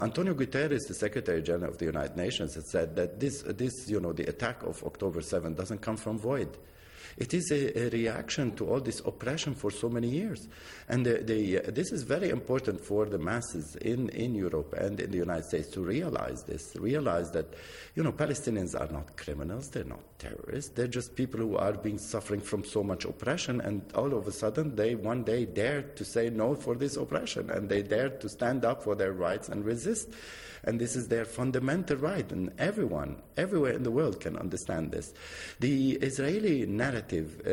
Antonio Guterres, the Secretary General of the United Nations, has said that the attack of October 7 doesn't come from void. It is a reaction to all this oppression for so many years. And this is very important for the masses in Europe and in the United States to realize this, realize that, Palestinians are not criminals, they're not terrorists, they're just people who are suffering from so much oppression, and all of a sudden they one day dared to say no for this oppression, and they dared to stand up for their rights and resist. And this is their fundamental right, and everyone, everywhere in the world can understand this. The Israeli narrative,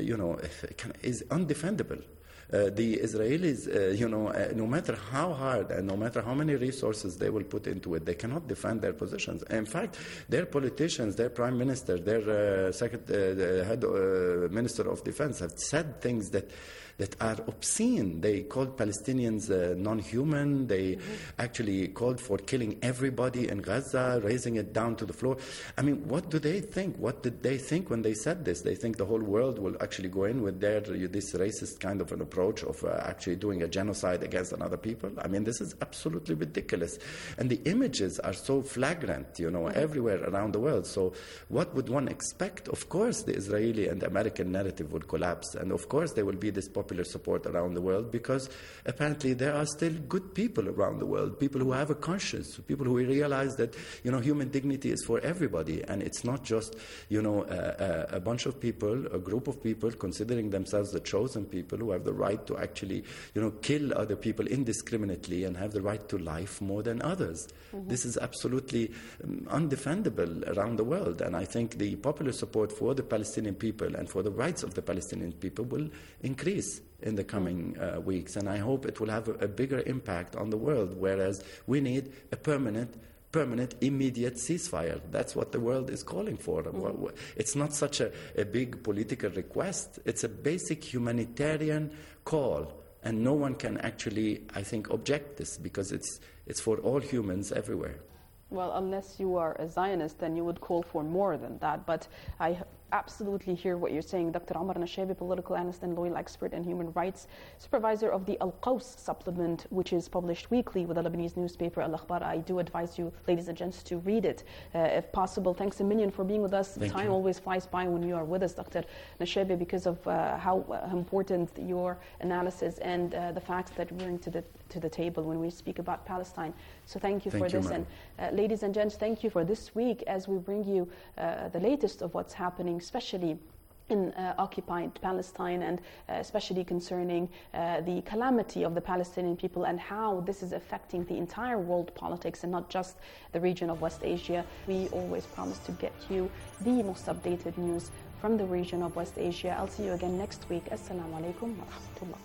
is undefendable. The Israelis, no matter how hard and no matter how many resources they will put into it, they cannot defend their positions. In fact, their politicians, their prime minister, their head minister of defense have said things that are obscene. They called Palestinians non-human. They actually called for killing everybody in Gaza, raising it down to the floor. I mean, what do they think? What did they think when they said this? They think the whole world will actually go in with this racist kind of an approach of actually doing a genocide against another people. I mean, this is absolutely ridiculous. And the images are so flagrant, everywhere around the world. So what would one expect? Of course, the Israeli and the American narrative would collapse. And of course, there will be this popular support around the world, because apparently there are still good people around the world, people who have a conscience, people who realize that human dignity is for everybody, and it's not just a bunch of people, a group of people considering themselves the chosen people who have the right to actually kill other people indiscriminately and have the right to life more than others. Mm-hmm. This is absolutely undefendable around the world, and I think the popular support for the Palestinian people and for the rights of the Palestinian people will increase in the coming weeks, and I hope it will have a bigger impact on the world, whereas we need a permanent, immediate ceasefire. That's what the world is calling for. Mm-hmm. It's not such a big political request. It's a basic humanitarian call, and no one can actually, I think, object this, because it's for all humans everywhere. Well, unless you are a Zionist, then you would call for more than that. But I absolutely hear what you're saying. Dr. Omar Nashabi, political analyst and loyal expert and human rights supervisor of the Al-Qaws supplement, which is published weekly with the Lebanese newspaper Al-Akhbar. I do advise you, ladies and gents, to read it if possible. Thanks a million for being with us. Thank Time you. always flies by when you are with us, Dr. Nashabi, because of how important your analysis and the facts that you bring to the table when we speak about Palestine. So thank you for this. Madam. And ladies and gents, thank you for this week as we bring you the latest of what's happening, especially in occupied Palestine, and especially concerning the calamity of the Palestinian people and how this is affecting the entire world politics and not just the region of West Asia. We always promise to get you the most updated news from the region of West Asia. I'll see you again next week. Assalamu alaikum wa rahmatullah.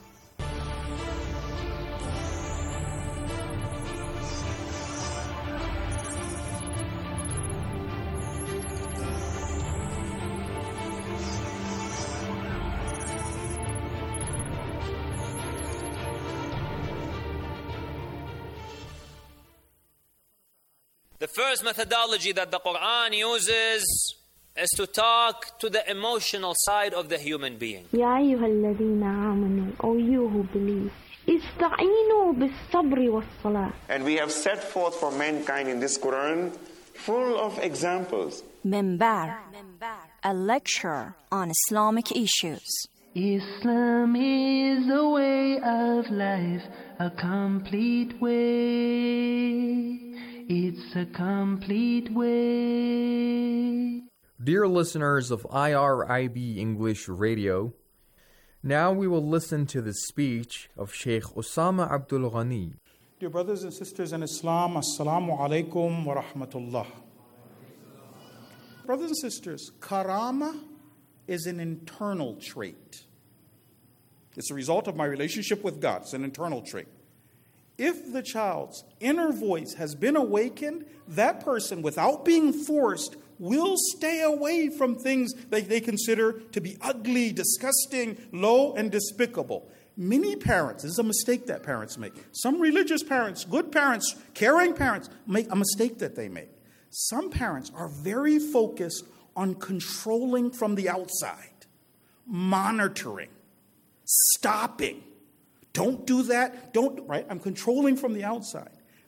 The first methodology that the Quran uses is to talk to the emotional side of the human being. يا أيها الذين آمنوا, O you who believe, استعينوا بالصبر والصلاة. And we have set forth for mankind in this Quran full of examples. Minbar, a lecture on Islamic issues. Islam is a way of life, a complete way. It's a complete way. Dear listeners of IRIB English Radio, now we will listen to the speech of Sheikh Osama Abdul Ghani. Dear brothers and sisters in Islam, Assalamu alaikum wa rahmatullah. Brothers and sisters, karama is an internal trait. It's a result of my relationship with God. It's an internal trait. If the child's inner voice has been awakened, that person, without being forced, will stay away from things that they consider to be ugly, disgusting, low, and despicable. Many parents, this is a mistake that parents make. Some religious parents, good parents, caring parents, make a mistake that they make. Some parents are very focused on controlling from the outside, monitoring, stopping. Don't do that. Don't, right? I'm controlling from the outside.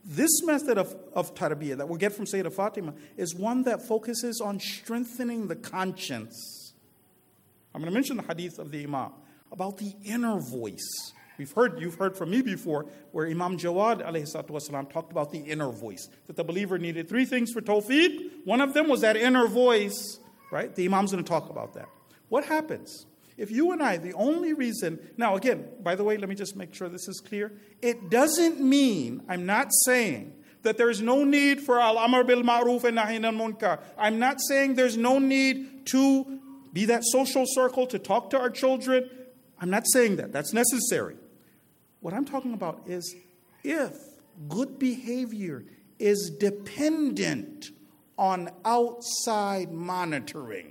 This method of tarbiyah that we get from Sayyidah Fatima is one that focuses on strengthening the conscience. I'm going to mention the hadith of the Imam about the inner voice. You've heard from me before where Imam Jawad alayhi salatu wasalam talked about the inner voice, that the believer needed 3 things for tawfiq. One of them was that inner voice, right? The Imam's going to talk about that. What happens if you and I, the only reason, now again, by the way, let me just make sure this is clear. It doesn't mean, I'm not saying that there's no need for al-amr bil ma'ruf and nahy anil munkar. I'm not saying there's no need to be that social circle, to talk to our children. I'm not saying that. That's necessary. What I'm talking about is if good behavior is dependent on outside monitoring.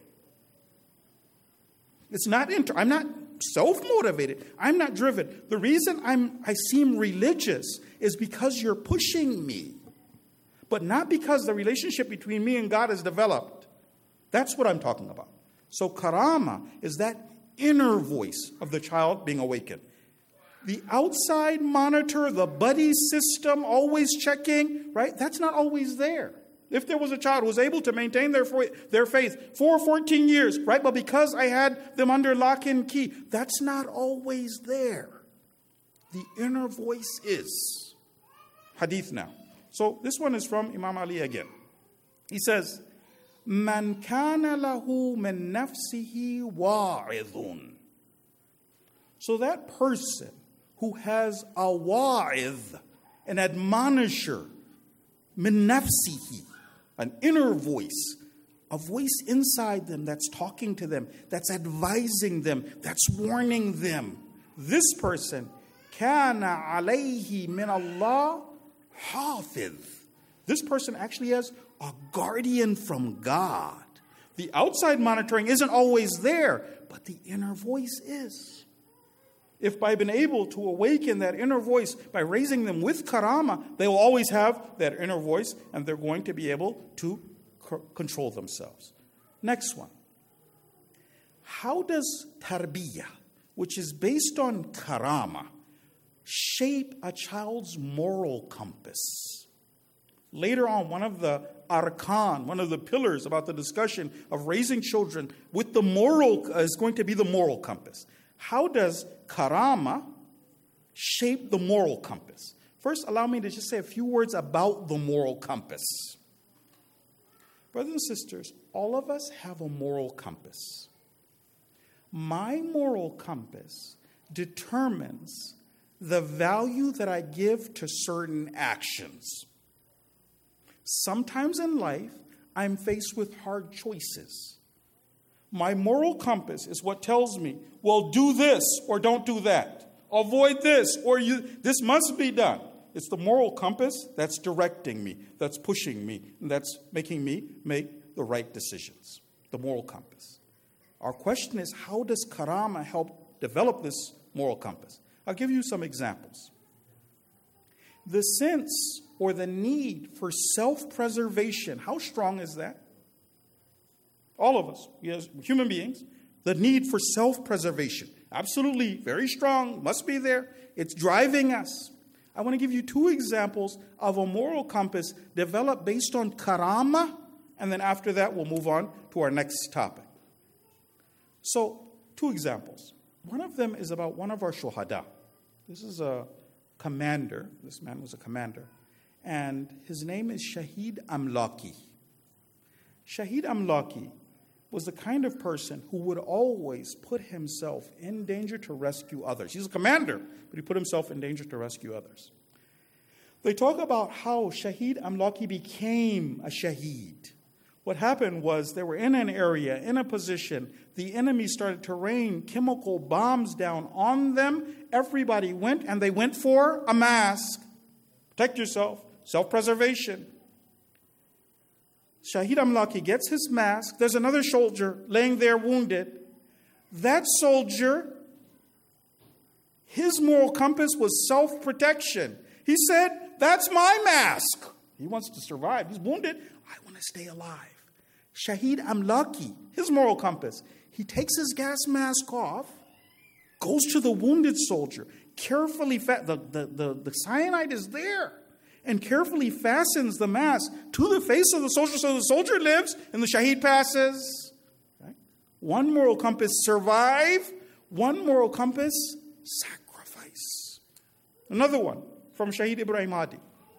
It's not I'm not self-motivated. I'm not driven. The reason I seem religious is because you're pushing me, but not because the relationship between me and God is developed. That's what I'm talking about. So karama is that inner voice of the child being awakened. The outside monitor, the buddy system, always checking, right? That's not always there. If there was a child who was able to maintain their faith for 14 years, right? But because I had them under lock and key, that's not always there. The inner voice is. Hadith now. So this one is from Imam Ali again. He says, Man kana lahu min nafsihi wa'idhun. So that person who has a wa'idh, an admonisher, min nafsihi, an inner voice, a voice inside them that's talking to them, that's advising them, that's warning them. This person, kana alayhi min Allah hafiz. This person actually has a guardian from God. The outside monitoring isn't always there, but the inner voice is. If I've been able to awaken that inner voice by raising them with karama, they will always have that inner voice and they're going to be able to control themselves. Next one. How does tarbiyah, which is based on karama, shape a child's moral compass? Later on, one of the arkan, one of the pillars about the discussion of raising children with the moral is going to be the moral compass. How does karama shape the moral compass? First, allow me to just say a few words about the moral compass. Brothers and sisters, all of us have a moral compass. My moral compass determines the value that I give to certain actions. Sometimes in life, I'm faced with hard choices. My moral compass is what tells me, well, do this or don't do that. Avoid this or this must be done. It's the moral compass that's directing me, that's pushing me, and that's making me make the right decisions. The moral compass. Our question is, how does karama help develop this moral compass? I'll give you some examples. The sense or the need for self-preservation, how strong is that? All of us, as human beings, the need for self-preservation. Absolutely, very strong, must be there. It's driving us. I want to give you 2 examples of a moral compass developed based on karama, and then after that we'll move on to our next topic. So, 2 examples. One of them is about one of our shuhada. This is a commander. This man was a commander. And his name is Shahid Amlaki. Shahid Amlaki was the kind of person who would always put himself in danger to rescue others. He's a commander, but he put himself in danger to rescue others. They talk about how Shahid Amlaki became a shaheed. What happened was they were in an area, in a position, the enemy started to rain chemical bombs down on them. Everybody went, and they went for a mask. Protect yourself, self-preservation. Shahid Amlaki gets his mask. There's another soldier laying there wounded. That soldier, his moral compass was self-protection. He said, that's my mask. He wants to survive. He's wounded. I want to stay alive. Shahid Amlaki, his moral compass, he takes his gas mask off, goes to the wounded soldier, carefully, the cyanide is there. and carefully fastens the mask to the face of the soldier so the soldier lives and the shaheed passes. Right? One moral compass, survive. One moral compass, sacrifice. Another one from Shaheed Ibrahim Hadi.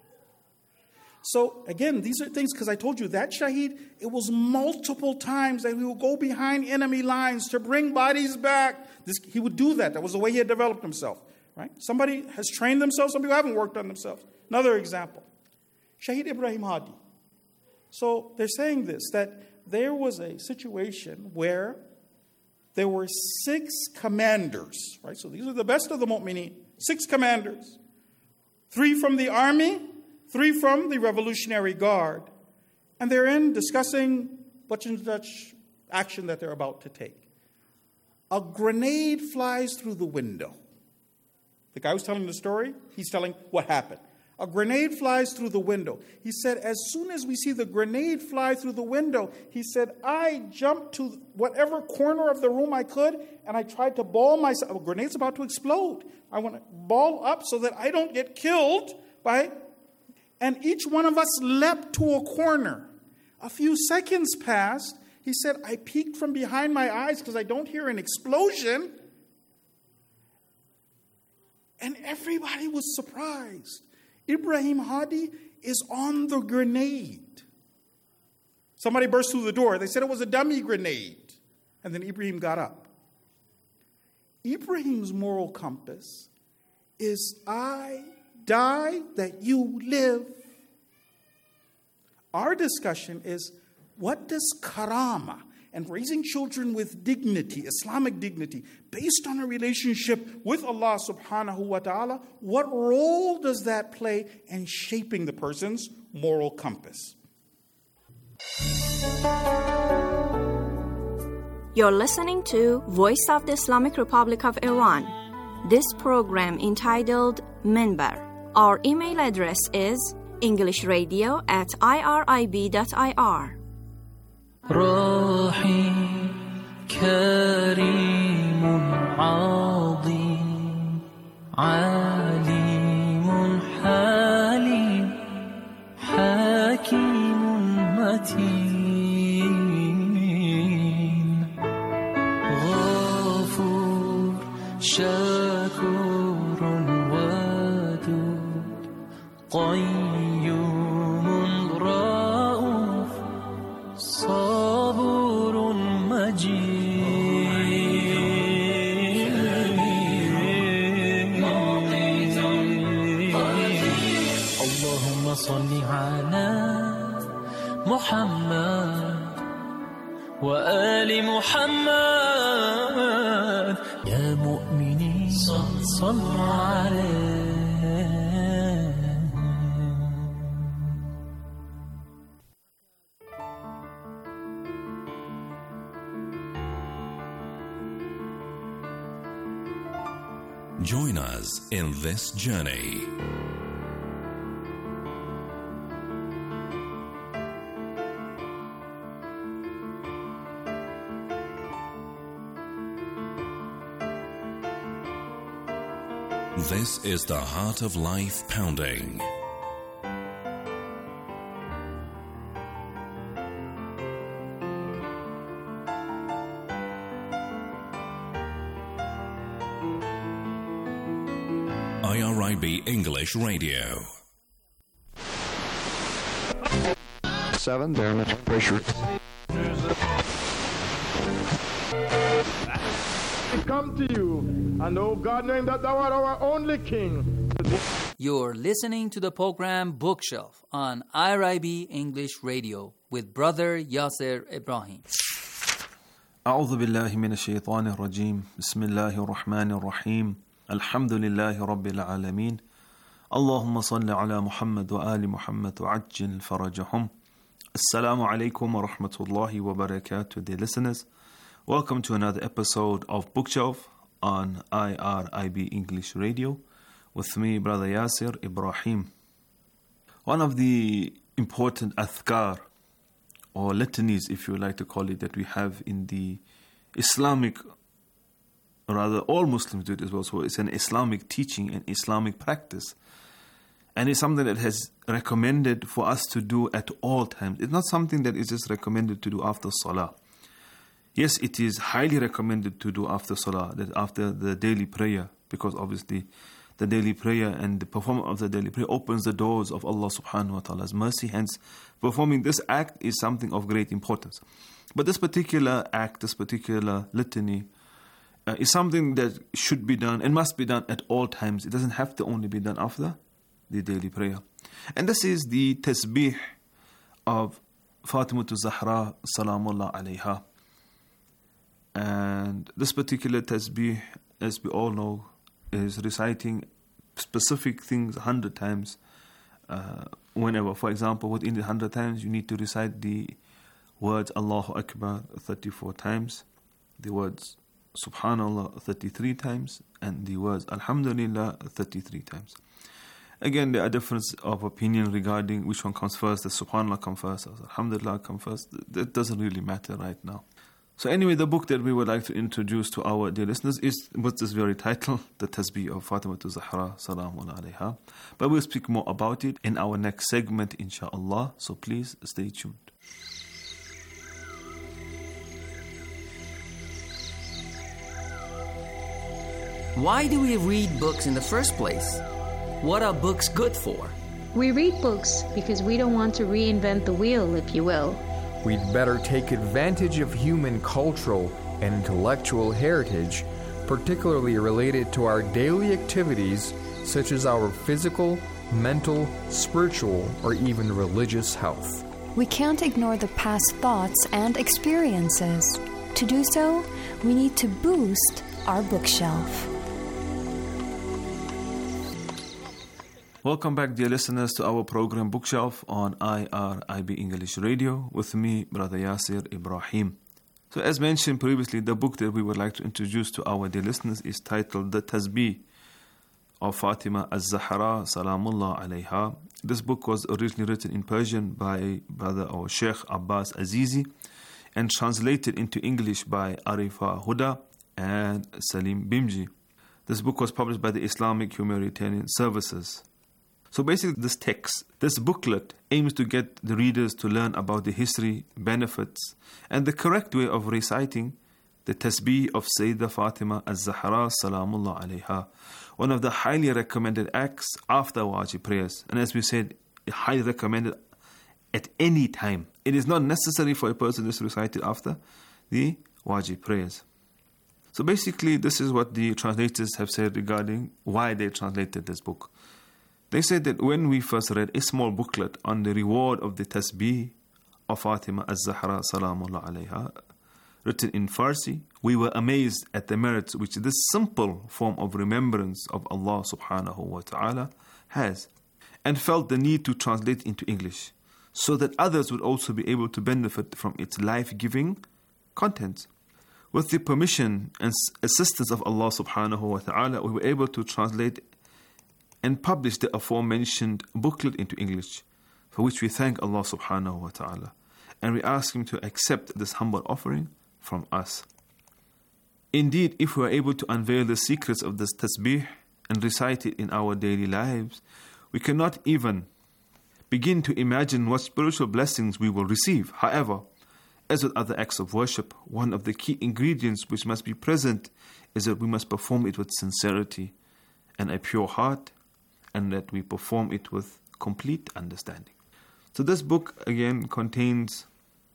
So again, these are things, because I told you that shaheed, it was multiple times that he would go behind enemy lines to bring bodies back. He would do that. That was the way he had developed himself. Right? Somebody has trained themselves. Some people haven't worked on themselves. Another example, Shaheed Ibrahim Hadi. So they're saying this, that there was a situation where there were 6 commanders. Right? So these are the best of the mu'mineen. 6 commanders. 3 from the army, 3 from the Revolutionary Guard. And they're discussing such and such action that they're about to take. A grenade flies through the window. The guy who's telling the story, he's telling what happened. A grenade flies through the window. He said, as soon as we see the grenade fly through the window, he said, I jumped to whatever corner of the room I could, and I tried to ball myself. A grenade's about to explode. I want to ball up so that I don't get killed by. And each one of us leapt to a corner. A few seconds passed. He said, I peeked from behind my eyes because I don't hear an explosion. And everybody was surprised. Ibrahim Hadi is on the grenade. Somebody burst through the door. They said it was a dummy grenade. And then Ibrahim got up. Ibrahim's moral compass is, I die that you live. Our discussion is, what does karama and raising children with dignity, Islamic dignity, based on a relationship with Allah subhanahu wa ta'ala, what role does that play in shaping the person's moral compass? You're listening to Voice of the Islamic Republic of Iran. This program entitled Minbar. Our email address is englishradio@irib.ir. راحي كريم عظيم عليم حليم حكيم متين غفور شكور ودود قيوم رؤوف صبور مجيد اللهم صل على محمد وآل محمد يا مؤمنين صلوا عليه. Join us in this journey. This is the Heart of Life Pounding. IRIB English Radio. 7, barometric pressure. I come to you, and oh God, knowing that thou art our only King. You're listening to the program Bookshelf on IRIB English Radio with Brother Yasser Ibrahim. أعوذ بالله من الشيطان الرجيم. بسم الله الرحمن الرحيم. الحمد لله رب العالمين. اللهم صل على محمد وآل محمد وعجل فرجهم. Assalamu alaikum wa rahmatullahi wa barakatuh, dear listeners. Welcome to another episode of Bookshelf on IRIB English Radio with me, Brother Yasser Ibrahim. One of the important adhkar, or litanies if you like to call it, that we have in the Islamic, rather all Muslims do it as well, so it's an Islamic teaching and Islamic practice. And it's something that has recommended for us to do at all times. It's not something that is just recommended to do after Salah. Yes, it is highly recommended to do after Salah, that after the daily prayer, because obviously the daily prayer and the performance of the daily prayer opens the doors of Allah subhanahu wa ta'ala's mercy. Hence, performing this act is something of great importance. But this particular act, this particular litany, is something that should be done and must be done at all times. It doesn't have to only be done after the daily prayer. And this is the tasbih of Fatima Zahra Salamullah alayha. And this particular tasbih, as we all know, is reciting specific things 100 times whenever. For example, within the 100 times, you need to recite the words Allahu Akbar 34 times, the words Subhanallah 33 times, and the words Alhamdulillah 33 times. Again, there are differences of opinion regarding which one comes first. Does Subhanallah come first? Does Alhamdulillah come first? That doesn't really matter right now. So anyway, the book that we would like to introduce to our dear listeners is what's this very title, The Tasbih of Fatima Zahra Salamullah alayha. But we'll speak more about it in our next segment, inshaAllah. So please stay tuned. Why do we read books in the first place? What are books good for? We read books because we don't want to reinvent the wheel, if you will. We'd better take advantage of human cultural and intellectual heritage, particularly related to our daily activities, such as our physical, mental, spiritual, or even religious health. We can't ignore the past thoughts and experiences. To do so, we need to boost our bookshelf. Welcome back, dear listeners, to our program Bookshelf on IRIB English Radio with me, Brother Yasir Ibrahim. So as mentioned previously, the book that we would like to introduce to our dear listeners is titled The Tasbih of Fatima Az-Zahra Salamullah alayha. This book was originally written in Persian by Brother or Sheikh Abbas Azizi and translated into English by Arifa Huda and Salim Bimji. This book was published by the Islamic Humanitarian Services. So basically this booklet aims to get the readers to learn about the history, benefits, and the correct way of reciting the tasbih of Sayyidah Fatima Az-Zahra Salamullah alayha, one of the highly recommended acts after wajib prayers. And as we said, highly recommended at any time. It is not necessary for a person to recite it after the wajib prayers. So basically, this is what the translators have said regarding why they translated this book. They said that when we first read a small booklet on the reward of the tasbih of Fatima Az-Zahra Salamullah alayha, written in Farsi, we were amazed at the merits which this simple form of remembrance of Allah subhanahu wa ta'ala has, and felt the need to translate into English, so that others would also be able to benefit from its life-giving contents. With the permission and assistance of Allah subhanahu wa ta'ala, we were able to translate and publish the aforementioned booklet into English, for which we thank Allah subhanahu wa ta'ala, and we ask Him to accept this humble offering from us. Indeed, if we are able to unveil the secrets of this tasbih and recite it in our daily lives, we cannot even begin to imagine what spiritual blessings we will receive. However, as with other acts of worship, one of the key ingredients which must be present is that we must perform it with sincerity and a pure heart, and that we perform it with complete understanding. So this book again contains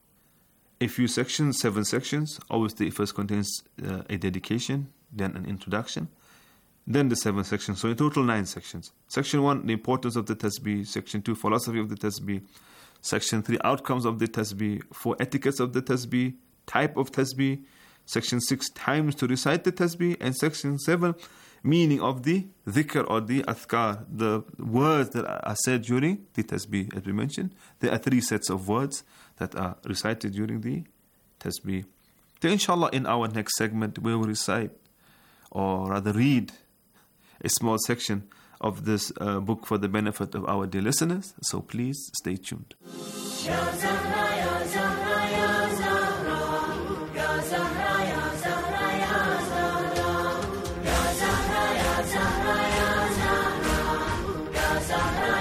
a few sections, 7 sections. Obviously it first contains a dedication, then an introduction, then the 7 sections. So in total 9 sections. Section 1, the importance of the tasbih. Section 2, philosophy of the tasbih. Section 3, outcomes of the tasbih. 4, etiquettes of the tasbih, type of tasbih. Section 6, times to recite the tasbih. And Section 7, meaning of the dhikr or the adhkar, the words that are said during the tasbih. As we mentioned, there are 3 sets of words that are recited during the tasbih. So inshallah, in our next segment, we will recite, or rather read, a small section of this book for the benefit of our dear listeners. So please stay tuned. Zahra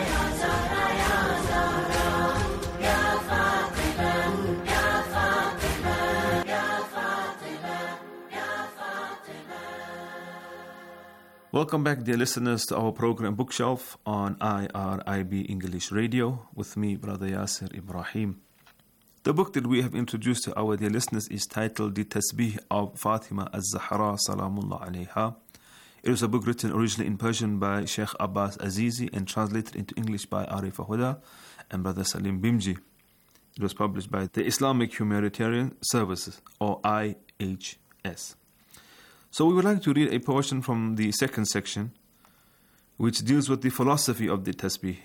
Welcome back, dear listeners, to our program Bookshelf on IRIB English Radio with me, Brother Yasir Ibrahim. The book that we have introduced to our dear listeners is titled The Tasbih of Fatima Az-Zahra Salamullah Alayha. It was a book written originally in Persian by Sheikh Abbas Azizi and translated into English by Arif Huda and Brother Salim Bimji. It was published by the Islamic Humanitarian Services, or IHS. So we would like to read a portion from the second section, which deals with the philosophy of the tasbih,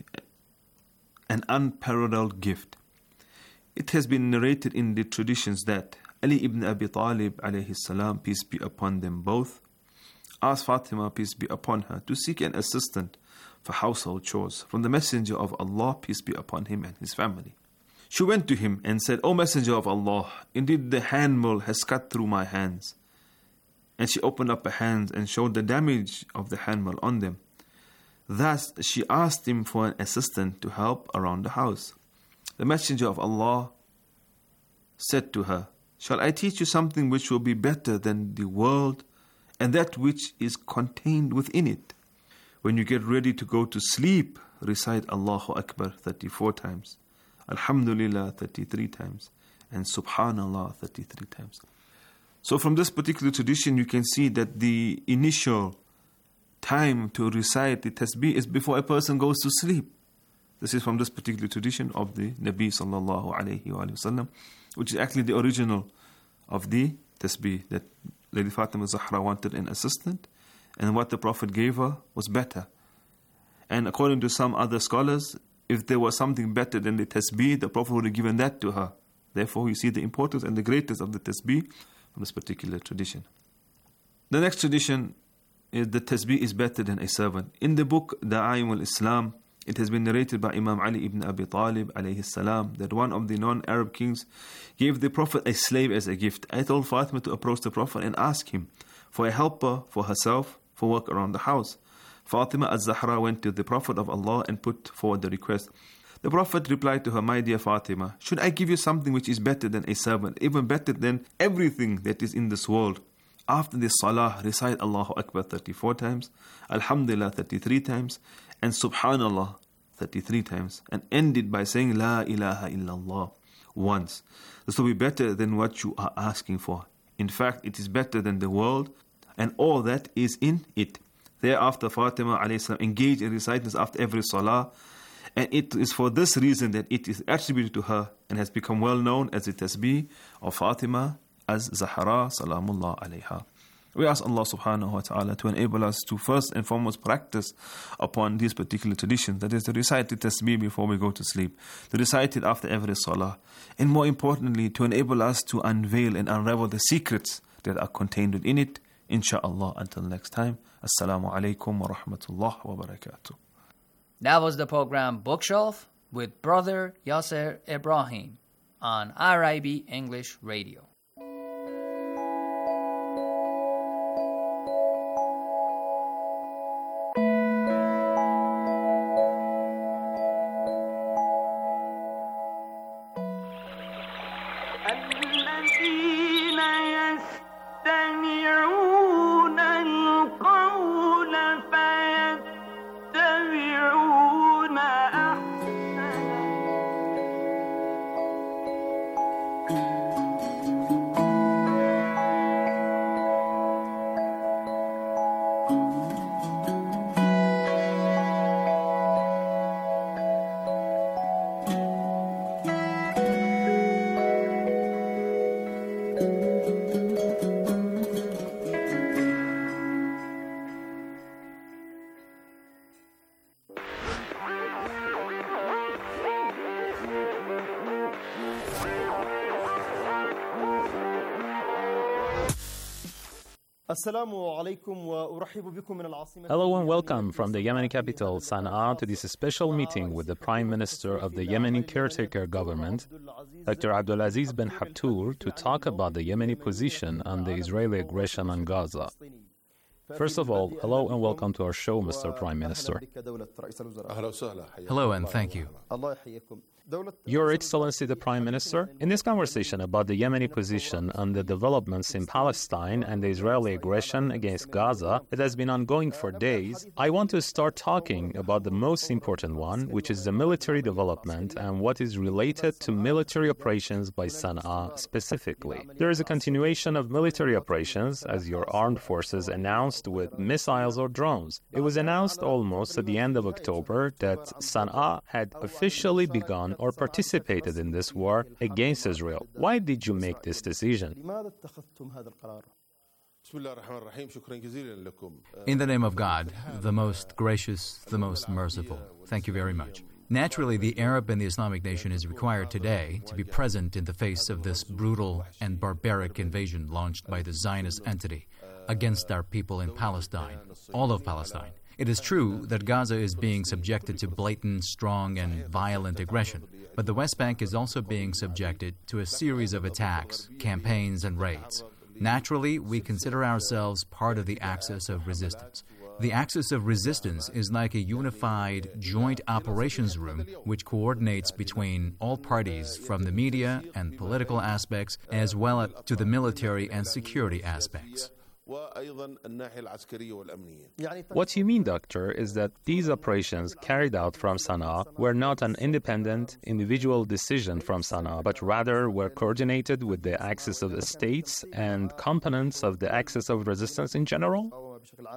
an unparalleled gift. It has been narrated in the traditions that Ali ibn Abi Talib alayhi salam, peace be upon them both, asked Fatima, peace be upon her, to seek an assistant for household chores from the Messenger of Allah, peace be upon him and his family. She went to him and said, O Messenger of Allah, indeed the handmill has cut through my hands. And she opened up her hands and showed the damage of the handmill on them. Thus she asked him for an assistant to help around the house. The Messenger of Allah said to her, Shall I teach you something which will be better than the world and that which is contained within it? When you get ready to go to sleep, recite Allahu Akbar 34 times, Alhamdulillah 33 times, and Subhanallah 33 times. So from this particular tradition, you can see that the initial time to recite the tasbih is before a person goes to sleep. This is from this particular tradition of the Nabi sallallahu alayhi wa sallam, which is actually the original of the tasbih, that Lady Fatima Zahra wanted an assistant, and what the Prophet gave her was better. And according to some other scholars, if there was something better than the tasbih, the Prophet would have given that to her. Therefore, you see the importance and the greatness of the tasbih from this particular tradition. The next tradition is the tasbih is better than a servant. In the book Da'aim al-Islam, it has been narrated by Imam Ali ibn Abi Talib alayhi salam that one of the non-Arab kings gave the Prophet a slave as a gift. I told Fatima to approach the Prophet and ask him for a helper for herself for work around the house. Fatima az-Zahra went to the Prophet of Allah and put forward the request. The Prophet replied to her, My dear Fatima, should I give you something which is better than a servant, even better than everything that is in this world? After the salah, recite Allahu Akbar 34 times, Alhamdulillah 33 times, and Subhanallah 33 times, and end it by saying La ilaha illallah once. This will be better than what you are asking for. In fact, it is better than the world and all that is in it. Thereafter, Fatima alayhi engaged in reciting this after every salah, and it is for this reason that it is attributed to her and has become well known as the tasbih of Fatima Az-Zahra Salamullah Alayha. We ask Allah subhanahu wa ta'ala to enable us to first and foremost practice upon these particular traditions, that is to recite the tasbih before we go to sleep, to recite it after every salah, and more importantly to enable us to unveil and unravel the secrets that are contained within it. Insha'Allah, until next time, Assalamu alaikum wa rahmatullah wa barakatuh. That was the program Bookshelf with Brother Yasir Ibrahim on IRIB English Radio. Hello and welcome from the Yemeni capital, Sana'a, to this special meeting with the Prime Minister of the Yemeni caretaker government, Dr. Abdulaziz bin Habtour, to talk about the Yemeni position on the Israeli aggression on Gaza. First of all, hello and welcome to our show, Mr. Prime Minister. Hello and thank you. Your Excellency the Prime Minister, in this conversation about the Yemeni position on the developments in Palestine and the Israeli aggression against Gaza that has been ongoing for days, I want to start talking about the most important one, which is the military development and what is related to military operations by Sana'a specifically. There is a continuation of military operations, as your armed forces announced, with missiles or drones. It was announced almost at the end of October that Sana'a had officially begun or participated in this war against Israel. Why did you make this decision? In the name of God, the most gracious, the most merciful. Thank you very much. Naturally, the Arab and the Islamic nation is required today to be present in the face of this brutal and barbaric invasion launched by the Zionist entity against our people in Palestine, all of Palestine. It is true that Gaza is being subjected to blatant, strong, and violent aggression, but the West Bank is also being subjected to a series of attacks, campaigns, and raids. Naturally, we consider ourselves part of the axis of resistance. The axis of resistance is like a unified joint operations room which coordinates between all parties from the media and political aspects as well as to the military and security aspects. What you mean, Doctor, is that these operations carried out from Sana'a were not an independent, individual decision from Sana'a, but rather were coordinated with the axis of the states and components of the axis of resistance in general?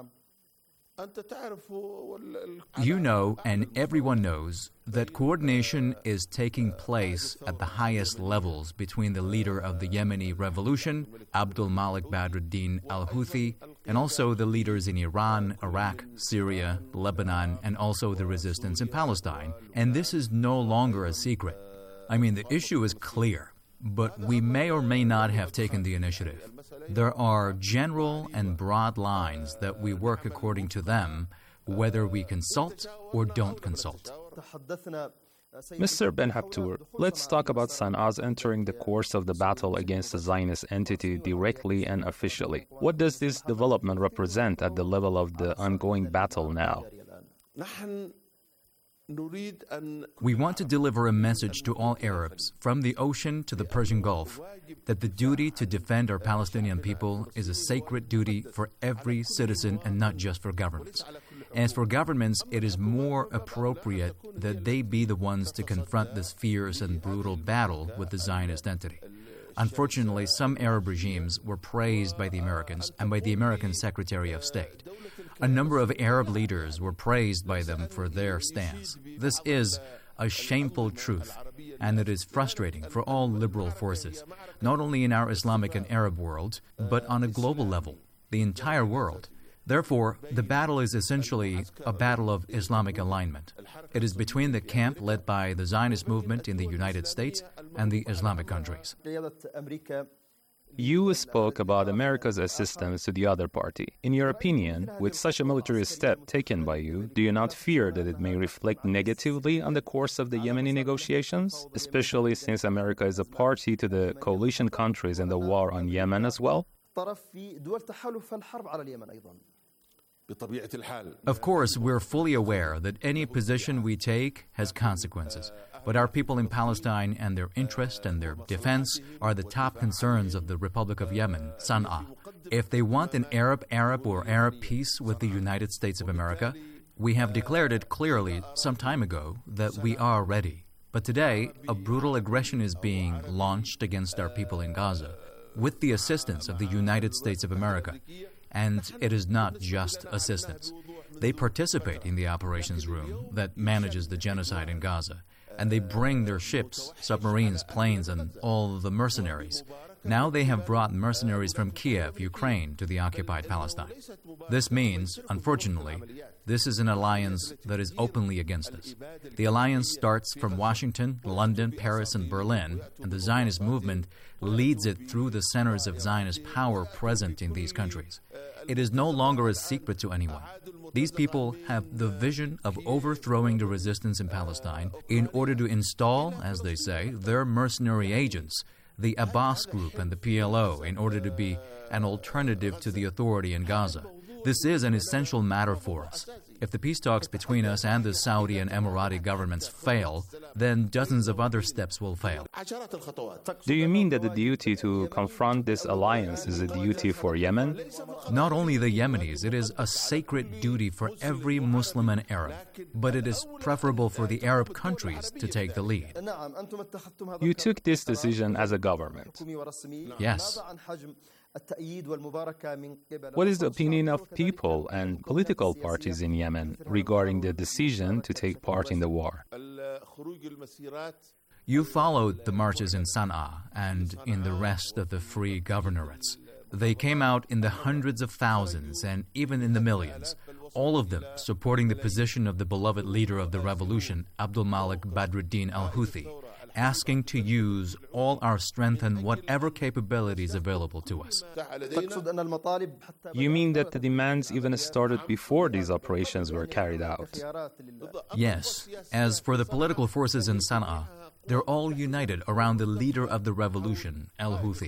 You know, and everyone knows, that coordination is taking place at the highest levels between the leader of the Yemeni revolution, Abdul Malik Badruddin al-Houthi, and also the leaders in Iran, Iraq, Syria, Lebanon, and also the resistance in Palestine. And this is no longer a secret. I mean, the issue is clear, but we may or may not have taken the initiative. There are general and broad lines that we work according to them, whether we consult or don't consult. Mr. Ben Habtoor, let's talk about Sana'a's entering the course of the battle against the Zionist entity directly and officially. What does this development represent at the level of the ongoing battle now? We want to deliver a message to all Arabs, from the ocean to the Persian Gulf, that the duty to defend our Palestinian people is a sacred duty for every citizen and not just for governments. As for governments, it is more appropriate that they be the ones to confront this fierce and brutal battle with the Zionist entity. Unfortunately, some Arab regimes were praised by the Americans and by the American Secretary of State. A number of Arab leaders were praised by them for their stance. This is a shameful truth, and it is frustrating for all liberal forces, not only in our Islamic and Arab world, but on a global level, the entire world. Therefore, the battle is essentially a battle of Islamic alignment. It is between the camp led by the Zionist movement in the United States and the Islamic countries. You spoke about America's assistance to the other party. In your opinion, with such a military step taken by you, do you not fear that it may reflect negatively on the course of the Yemeni negotiations, especially since America is a party to the coalition countries in the war on Yemen as well? Of course, we're fully aware that any position we take has consequences. But our people in Palestine and their interest and their defense are the top concerns of the Republic of Yemen, Sana'a. If they want an Arab or Arab peace with the United States of America, we have declared it clearly some time ago that we are ready. But today, a brutal aggression is being launched against our people in Gaza with the assistance of the United States of America. And it is not just assistance. They participate in the operations room that manages the genocide in Gaza. And they bring their ships, submarines, planes, and all the mercenaries. Now they have brought mercenaries from Kiev, Ukraine, to the occupied Palestine. This means, unfortunately, this is an alliance that is openly against us. The alliance starts from Washington, London, Paris, and Berlin, and the Zionist movement leads it through the centers of Zionist power present in these countries. It is no longer a secret to anyone. These people have the vision of overthrowing the resistance in Palestine in order to install, as they say, their mercenary agents, the Abbas group and the PLO, in order to be an alternative to the authority in Gaza. This is an essential matter for us. If the peace talks between us and the Saudi and Emirati governments fail, then dozens of other steps will fail. Do you mean that the duty to confront this alliance is a duty for Yemen? Not only the Yemenis, it is a sacred duty for every Muslim and Arab, but it is preferable for the Arab countries to take the lead. You took this decision as a government. Yes. What is the opinion of people and political parties in Yemen regarding the decision to take part in the war? You followed the marches in Sana'a and in the rest of the free governorates. They came out in the hundreds of thousands and even in the millions, all of them supporting the position of the beloved leader of the revolution, Abdul Malik Badruddin al-Houthi, asking to use all our strength and whatever capabilities available to us. You mean that the demands even started before these operations were carried out? Yes. As for the political forces in Sana'a, they're all united around the leader of the revolution, al-Houthi.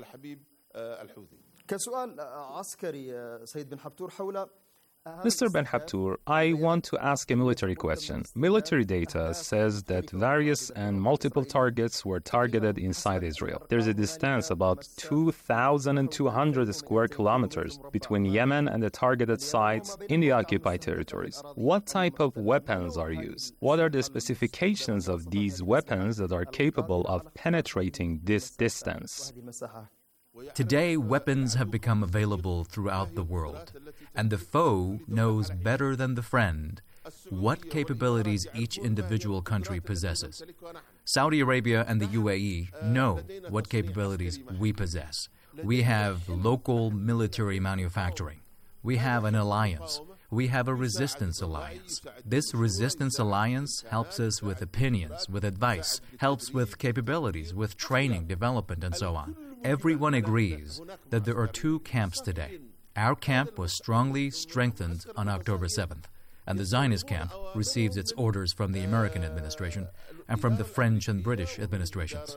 Mr. Ben Habtoor, I want to ask a military question. Military data says that various and multiple targets were targeted inside Israel. There's a distance about 2,200 square kilometers between Yemen and the targeted sites in the occupied territories. What type of weapons are used? What are the specifications of these weapons that are capable of penetrating this distance? Today, weapons have become available throughout the world, and the foe knows better than the friend what capabilities each individual country possesses. Saudi Arabia and the UAE know what capabilities we possess. We have local military manufacturing. We have an alliance. We have a resistance alliance. This resistance alliance helps us with opinions, with advice, helps with capabilities, with training, development, and so on. Everyone agrees that there are two camps today. Our camp was strongly strengthened on October 7th, and the Zionist camp receives its orders from the American administration and from the French and British administrations.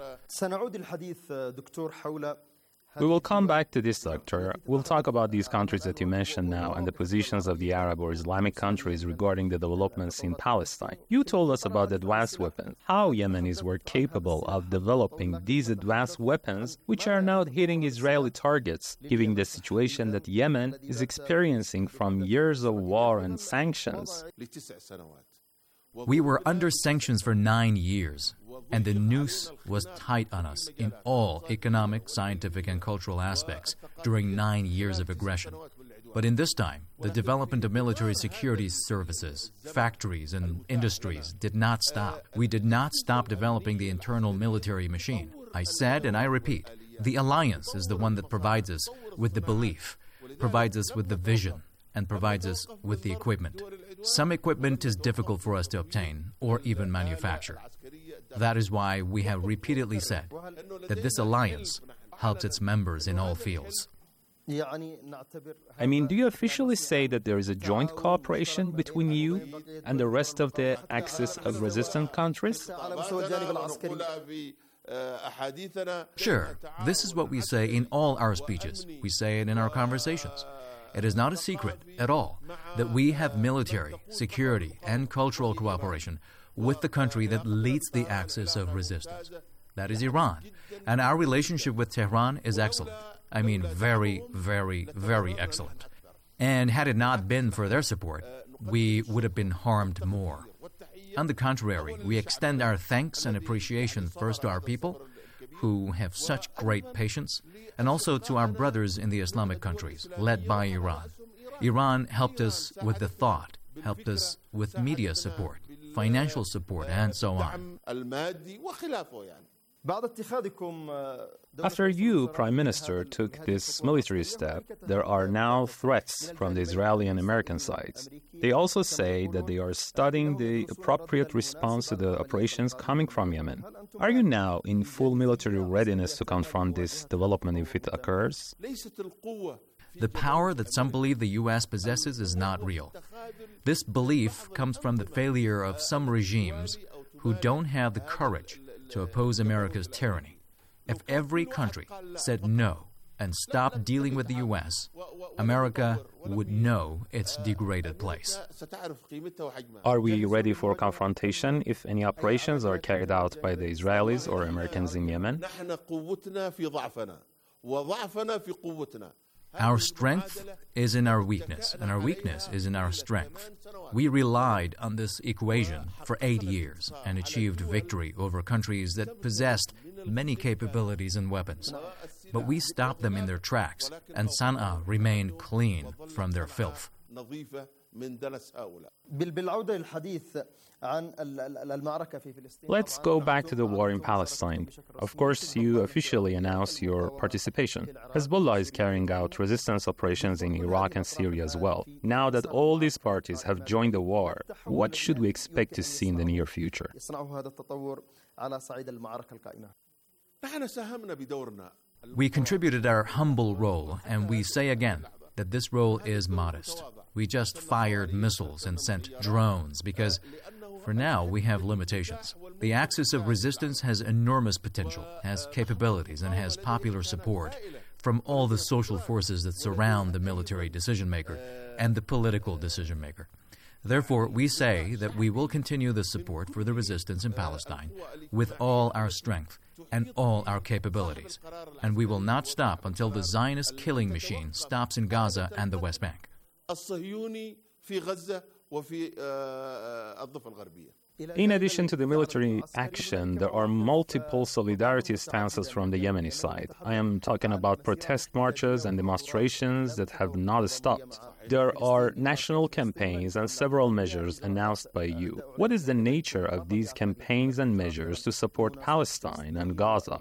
We will come back to this, Doctor. We'll talk about these countries that you mentioned now and the positions of the Arab or Islamic countries regarding the developments in Palestine. You told us about advanced weapons, how Yemenis were capable of developing these advanced weapons, which are now hitting Israeli targets, given the situation that Yemen is experiencing from years of war and sanctions. We were under sanctions for 9 years, and the noose was tight on us in all economic, scientific, and cultural aspects during 9 years of aggression. But in this time, the development of military security services, factories, and industries did not stop. We did not stop developing the internal military machine. I said, and I repeat, the alliance is the one that provides us with the belief, provides us with the vision, and provides us with the equipment. Some equipment is difficult for us to obtain or even manufacture. That is why we have repeatedly said that this alliance helps its members in all fields. I mean, do you officially say that there is a joint cooperation between you and the rest of the Axis of resistant countries? Sure. This is what we say in all our speeches. We say it in our conversations. It is not a secret at all that we have military, security, and cultural cooperation with the country that leads the axis of resistance. That is Iran. And our relationship with Tehran is excellent. I mean, very, very, very excellent. And had it not been for their support, we would have been harmed more. On the contrary, we extend our thanks and appreciation first to our people, who have such great patience, and also to our brothers in the Islamic countries, led by Iran. Iran helped us with the thought, helped us with media support, financial support, and so on. After you, Prime Minister, took this military step, there are now threats from the Israeli and American sides. They also say that they are studying the appropriate response to the operations coming from Yemen. Are you now in full military readiness to confront this development if it occurs? The power that some believe the U.S. possesses is not real. This belief comes from the failure of some regimes who don't have the courage to oppose America's tyranny. If every country said no and stop dealing with the U.S., America would know its degraded place. Are we ready for confrontation if any operations are carried out by the Israelis or Americans in Yemen? Our strength is in our weakness, and our weakness is in our strength. We relied on this equation for 8 years and achieved victory over countries that possessed many capabilities and weapons. But we stopped them in their tracks, and Sana'a remained clean from their filth. Let's go back to the war in Palestine. Of course, you officially announced your participation. Hezbollah is carrying out resistance operations in Iraq and Syria as well. Now that all these parties have joined the war, what should we expect to see in the near future? We contributed our humble role, and we say again that this role is modest. We just fired missiles and sent drones because, for now, we have limitations. The Axis of Resistance has enormous potential, has capabilities, and has popular support from all the social forces that surround the military decision-maker and the political decision-maker. Therefore, we say that we will continue the support for the resistance in Palestine with all our strength and all our capabilities, and we will not stop until the Zionist killing machine stops in Gaza and the West Bank. In addition to the military action, there are multiple solidarity stances from the Yemeni side. I am talking about protest marches and demonstrations that have not stopped. There are national campaigns and several measures announced by you. What is the nature of these campaigns and measures to support Palestine and Gaza?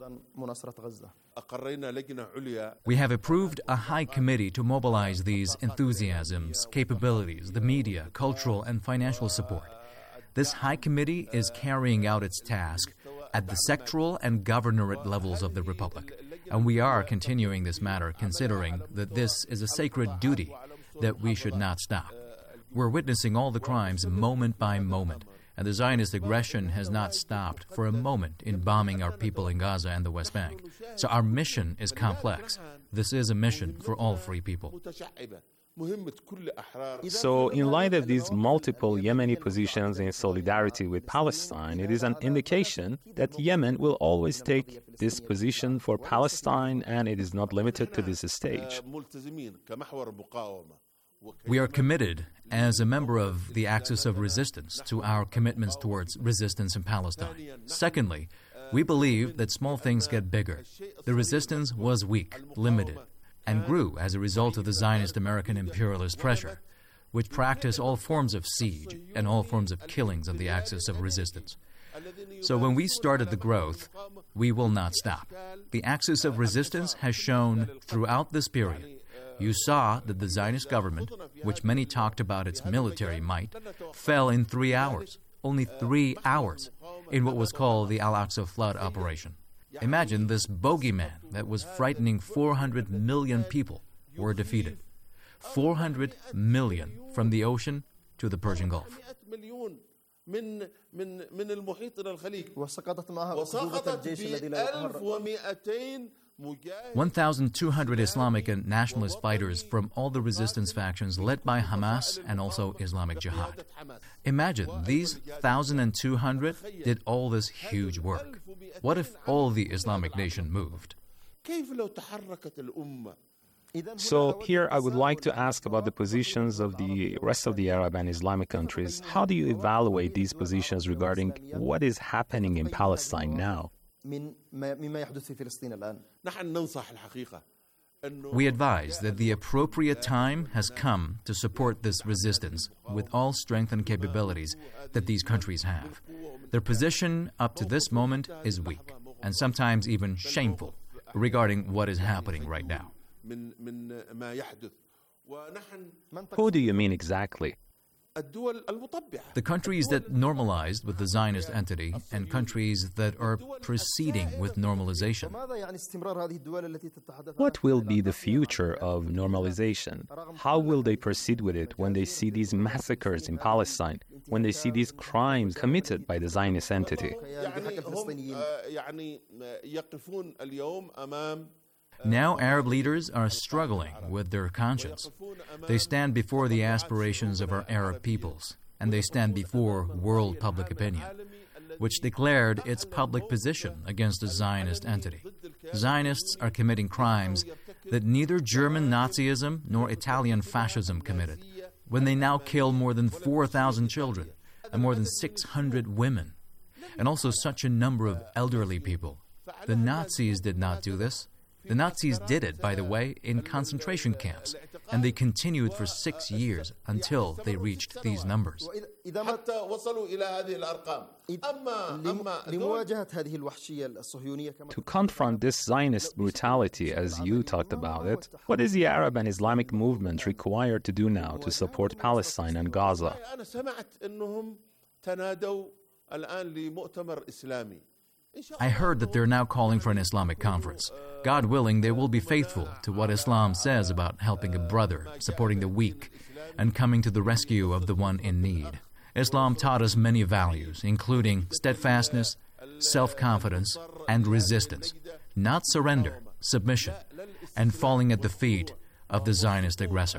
We have approved a high committee to mobilize these enthusiasms, capabilities, the media, cultural and financial support. This high committee is carrying out its task at the sectoral and governorate levels of the Republic. And we are continuing this matter considering that this is a sacred duty that we should not stop. We're witnessing all the crimes moment by moment, and the Zionist aggression has not stopped for a moment in bombing our people in Gaza and the West Bank. So our mission is complex. This is a mission for all free people. So, in light of these multiple Yemeni positions in solidarity with Palestine, it is an indication that Yemen will always take this position for Palestine, and it is not limited to this stage. We are committed, as a member of the Axis of Resistance, to our commitments towards resistance in Palestine. Secondly, we believe that small things get bigger. The resistance was weak, limited, and grew as a result of the Zionist American imperialist pressure, which practiced all forms of siege and all forms of killings of the Axis of Resistance. So when we started the growth, we will not stop. The Axis of Resistance has shown throughout this period. You saw that the Zionist government, which many talked about its military might, fell in 3 hours, only 3 hours, in what was called the Al-Aqsa Flood Operation. Imagine this bogeyman that was frightening 400 million people were defeated. 400 million from the ocean to the Persian Gulf. 1,200 Islamic and nationalist fighters from all the resistance factions led by Hamas and also Islamic Jihad. Imagine these 1,200 did all this huge work. What if all the Islamic nation moved? So here I would like to ask about the positions of the rest of the Arab and Islamic countries. How do you evaluate these positions regarding what is happening in Palestine now? We advise that the appropriate time has come to support this resistance with all strength and capabilities that these countries have. Their position up to this moment is weak and sometimes even shameful regarding what is happening right now. Who do you mean exactly? The countries that normalized with the Zionist entity and countries that are proceeding with normalization. What will be the future of normalization? How will they proceed with it when they see these massacres in Palestine, when they see these crimes committed by the Zionist entity? Now Arab leaders are struggling with their conscience. They stand before the aspirations of our Arab peoples, and they stand before world public opinion, which declared its public position against the Zionist entity. Zionists are committing crimes that neither German Nazism nor Italian fascism committed, when they now kill more than 4,000 children and more than 600 women, and also such a number of elderly people. The Nazis did not do this. The Nazis did it, by the way, in concentration camps, and they continued for 6 years until they reached these numbers. To confront this Zionist brutality, as you talked about it, what is the Arab and Islamic movement required to do now to support Palestine and Gaza? I heard that they're now calling for an Islamic conference. God willing, they will be faithful to what Islam says about helping a brother, supporting the weak, and coming to the rescue of the one in need. Islam taught us many values, including steadfastness, self-confidence, and resistance, not surrender, submission, and falling at the feet of the Zionist aggressor.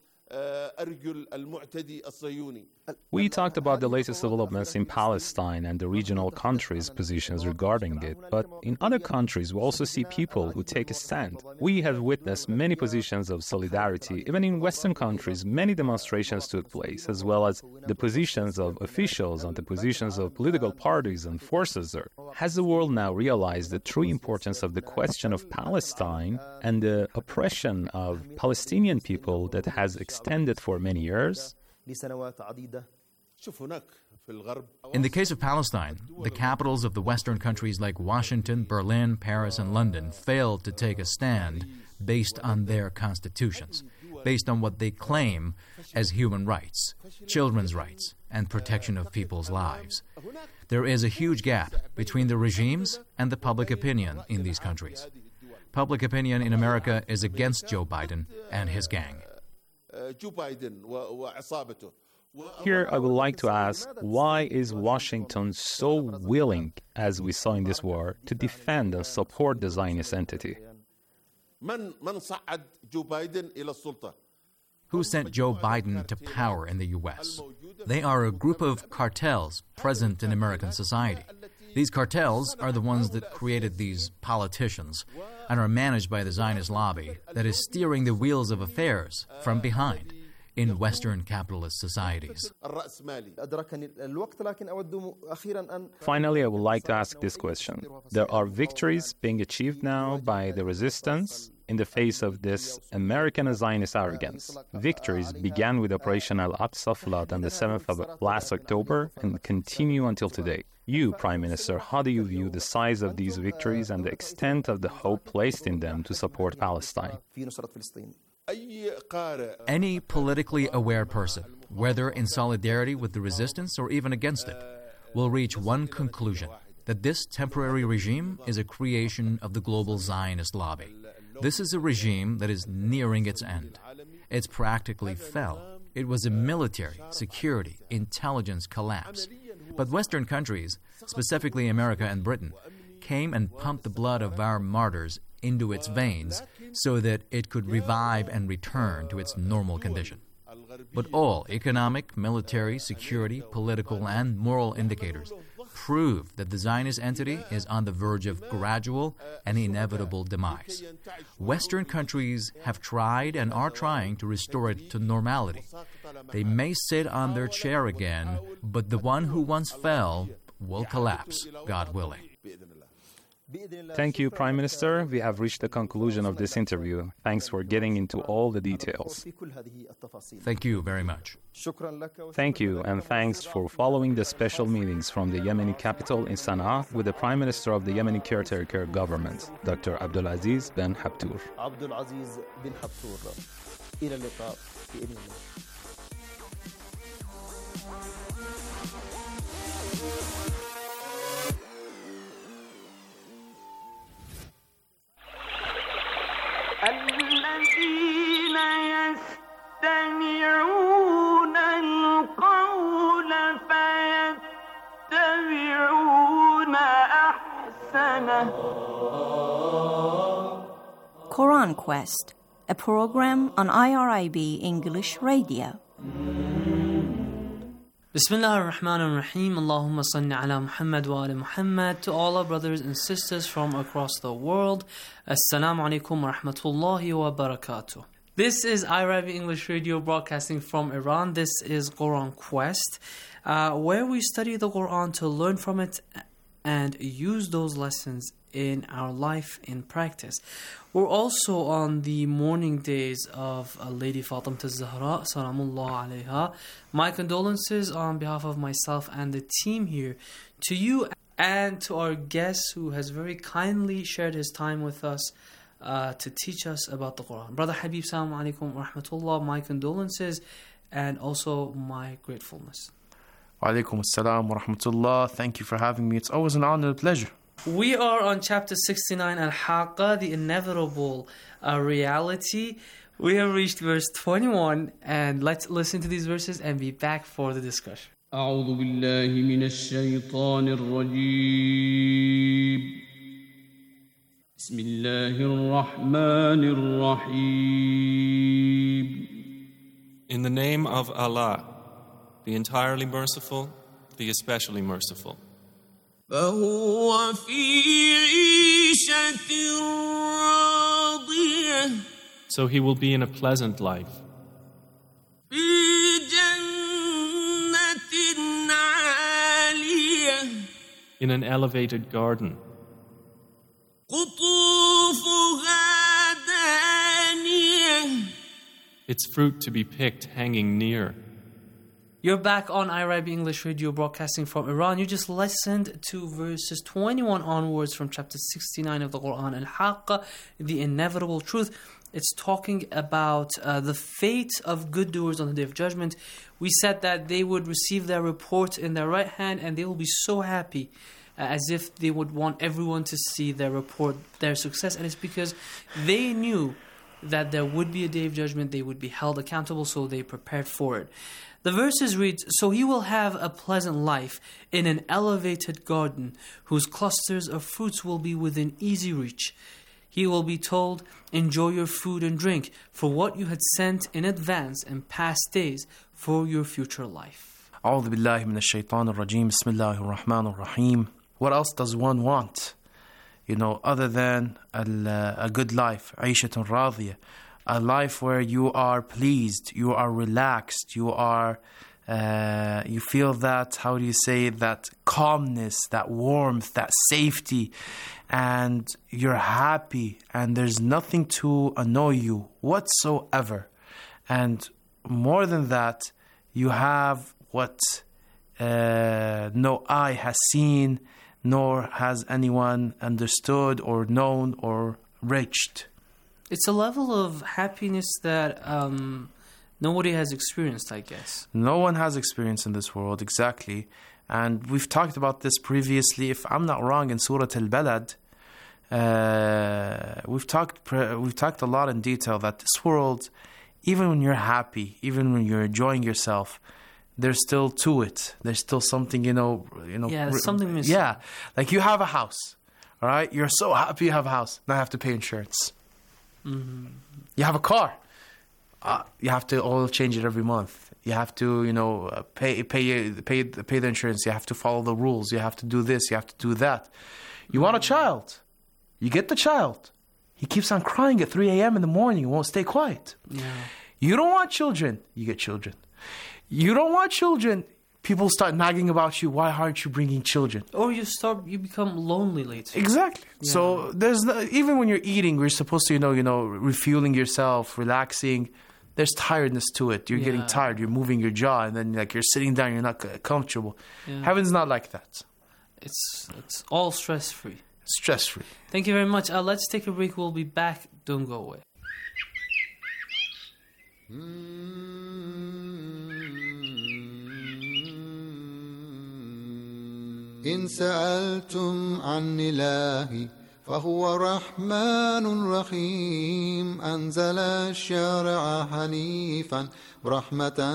We talked about the latest developments in Palestine and the regional countries' positions regarding it, but in other countries we also see people who take a stand. We have witnessed many positions of solidarity. Even in Western countries, many demonstrations took place, as well as the positions of officials and the positions of political parties and forces there. Has the world now realized the true importance of the question of Palestine and the oppression of Palestinian people that has extended for many years? In the case of Palestine, the capitals of the Western countries like Washington, Berlin, Paris, and London failed to take a stand based on their constitutions, based on what they claim as human rights, children's rights, and protection of people's lives. There is a huge gap between the regimes and the public opinion in these countries. Public opinion in America is against Joe Biden and his gang. Here I would like to ask, why is Washington so willing, as we saw in this war, to defend and support the Zionist entity? Who sent Joe Biden to power in the U.S.? They are a group of cartels present in American society. These cartels are the ones that created these politicians and are managed by the Zionist lobby that is steering the wheels of affairs from behind in Western capitalist societies. Finally, I would like to ask this question. There are victories being achieved now by the resistance in the face of this American Zionist arrogance. Victories began with Operation Al-Aqsa Flood on the 7th of last October and continue until today. You, Prime Minister, how do you view the size of these victories and the extent of the hope placed in them to support Palestine? Any politically aware person, whether in solidarity with the resistance or even against it, will reach one conclusion, that this temporary regime is a creation of the global Zionist lobby. This is a regime that is nearing its end. It's practically fell. It was a military, security, intelligence collapse. But Western countries, specifically America and Britain, came and pumped the blood of our martyrs into its veins so that it could revive and return to its normal condition. But all economic, military, security, political, and moral indicators prove that the Zionist entity is on the verge of gradual and inevitable demise. Western countries have tried and are trying to restore it to normality. They may sit on their chair again, but the one who once fell will collapse, God willing. Thank you, Prime Minister. We have reached the conclusion of this interview. Thanks for getting into all the details. Thank you very much. Thank you, and thanks for following the special meetings from the Yemeni capital in Sana'a with the Prime Minister of the Yemeni caretaker government, Dr. Abdulaziz bin Habtoor. إلى اللقاء بإذن الله. الذين يستمعون القول فيتبعون أحسنه Quran Quest, a program on IRIB English Radio. Bismillah ar-Rahman ar-Rahim. Allahumma salli ala Muhammad wa ala Muhammad. To all our brothers and sisters from across the world, Assalamu alaikum wa rahmatullahi wa barakatuh. This is IRIB English Radio broadcasting from Iran. This is Quran Quest, where we study the Quran to learn from it and use those lessons in our life in practice. We're also on the mourning days of Lady Fatima al-Zahra, salamullah alayha. My condolences on behalf of myself and the team here to you and to our guest who has very kindly shared his time with us to teach us about the Quran. Brother Habib, salamu alaikum wa rahmatullah. My condolences and also my gratefulness. Wa alaikum assalam wa rahmatullah. Thank you for having me. It's always an honor and pleasure. We are on chapter 69, Al-Haqqa, the inevitable reality. We have reached verse 21, and let's listen to these verses and be back for the discussion. أعوذ بالله من الشيطان الرجيم بسم الله الرحمن الرحيم. In the name of Allah, the entirely merciful, the especially merciful. فهو في عيشة راضية. So he will be in a pleasant life. في جنة عالية. In an elevated garden. قطوفها دانية. Its fruit to be picked hanging near. You're back on IRIB English Radio broadcasting from Iran. You just listened to verses 21 onwards from chapter 69 of the Quran, Al-Haqqa, the inevitable truth. It's talking about the fate of good doers on the Day of Judgment. We said that they would receive their report in their right hand and they will be so happy as if they would want everyone to see their report, their success. And it's because they knew that there would be a Day of Judgment, they would be held accountable, so they prepared for it. The verses read, so he will have a pleasant life in an elevated garden whose clusters of fruits will be within easy reach. He will be told, enjoy your food and drink for what you had sent in advance in past days for your future life. أعوذ بالله من الشيطان الرجيم. بسم الله الرحمن الرحيم. What else does one want? Other than a good life, عيشة راضية. A life where you are pleased, you are relaxed, you feel that, that calmness, that warmth, that safety, and you're happy, and there's nothing to annoy you whatsoever. And more than that, you have what no eye has seen, nor has anyone understood or known or reached. It's a level of happiness that nobody has experienced, I guess. No one has experienced in this world, exactly. And we've talked about this previously. If I'm not wrong, in Surah Al-Balad, we've talked a lot in detail that this world, even when you're happy, even when you're enjoying yourself, there's still to it. There's still something, Yeah, there's something missing. Yeah, like you have a house, all right? You're so happy you have a house. Now you have to pay insurance. Mm-hmm. You have a car. You have to oil change it every month. You have to, pay the insurance. You have to follow the rules. You have to do this. You have to do that. You want a child. You get the child. He keeps on crying at 3 a.m. in the morning. He won't stay quiet. Yeah. You don't want children. You get children. You don't want children. People start nagging about you. Why aren't you bringing children? Or you become lonely later. Exactly. Yeah. So even when you're eating, we're supposed to, refueling yourself, relaxing. There's tiredness to it. You're getting tired. You're moving your jaw, and then you're sitting down. You're not comfortable. Yeah. Heaven's not like that. It's all stress-free. Stress-free. Thank you very much. Let's take a break. We'll be back. Don't go away. إن سألتم عن إلهي فهو رحمن رحيم أنزل الشارع حنيفا رحمة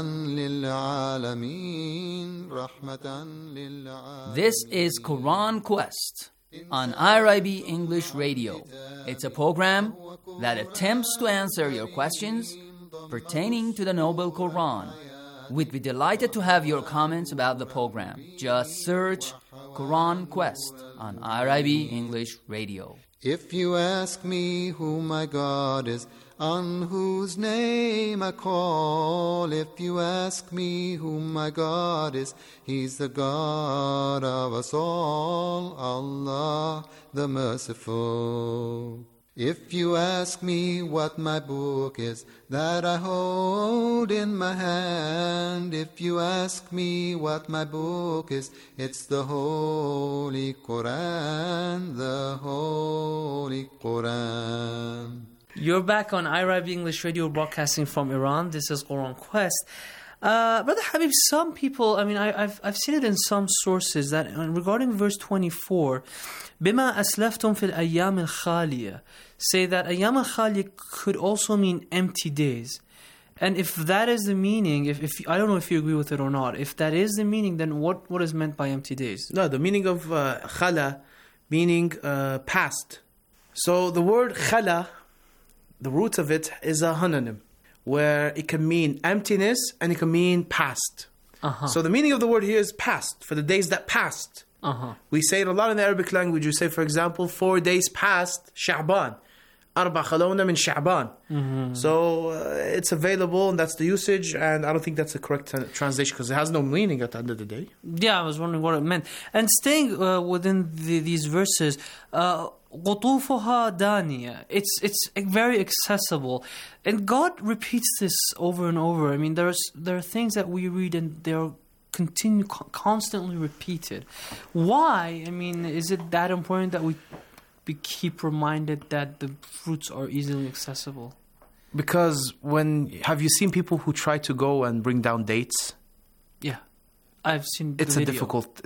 للعالمين رحمة للعالمين. This is Quran Quest on IRIB English Radio. It's a program that attempts to answer your questions pertaining to the Noble Quran. We'd be delighted to have your comments about the program. Just search Quran Quest on IRIB English Radio. If you ask me who my God is, on whose name I call, if you ask me who my God is, He's the God of us all, Allah the Merciful. If you ask me what my book is that I hold in my hand, if you ask me what my book is, it's the Holy Quran, the Holy Quran. You're back on IRIB English Radio, broadcasting from Iran. This is Quran Quest. Brother Habib, some people, I've seen it in some sources that regarding verse 24, بما أسلفتم في الأيام الخالية, say that أيام الخالية could also mean empty days. And if that is the meaning, if I don't know if you agree with it or not, if that is the meaning, then what is meant by empty days? No, the meaning of khala, meaning past. So the word khala, the root of it is a homonym, where it can mean emptiness and it can mean past. So the meaning of the word here is past, for the days that passed. We say it a lot in the Arabic language. You say, for example, 4 days past Sha'ban. أربع خلونا من شعبان. So it's available and that's the usage, and I don't think that's the correct translation because it has no meaning at the end of the day. Yeah, I was wondering what it meant. And staying within these verses, قطوفها دانية, it's very accessible, and God repeats this over and over. I mean, there are things that we read and they're constantly repeated. Why? I mean, is it that important that we keep reminded that the fruits are easily accessible? Because have you seen people who try to go and bring down dates? Yeah, I've seen. It's a difficult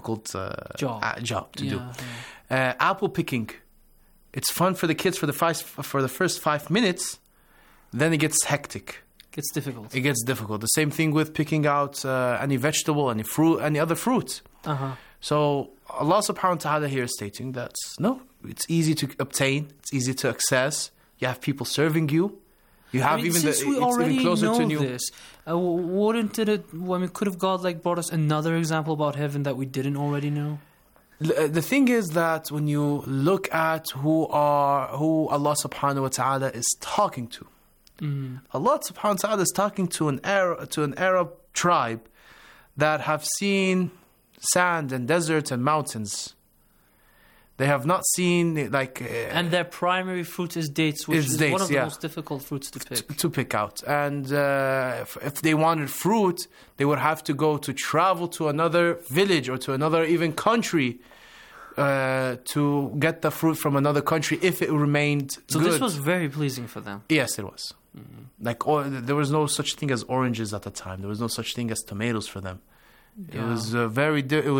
job to do. Apple picking, it's fun for the kids for the first 5 minutes, then it gets hectic. It gets difficult. The same thing with picking out any vegetable, any fruit, any other fruit. So Allah subhanahu wa ta'ala here is stating that no, it's easy to obtain, it's easy to access. You have people serving you. You have it's even closer to you. This, wouldn't it? Could have God brought us another example about heaven that we didn't already know? The thing is that when you look at who Allah subhanahu wa ta'ala is talking to, Allah subhanahu wa ta'ala is talking to an Arab tribe that have seen sand and desert and mountains. They have not seen and their primary fruit is dates, which is one of the most difficult fruits to pick out. And if they wanted fruit, they would have to travel to another village or to another even country to get the fruit from another country if it remained good. So this was very pleasing for them. Yes, it was. There was no such thing as oranges at the time. There was no such thing as tomatoes for them. Yeah. It was very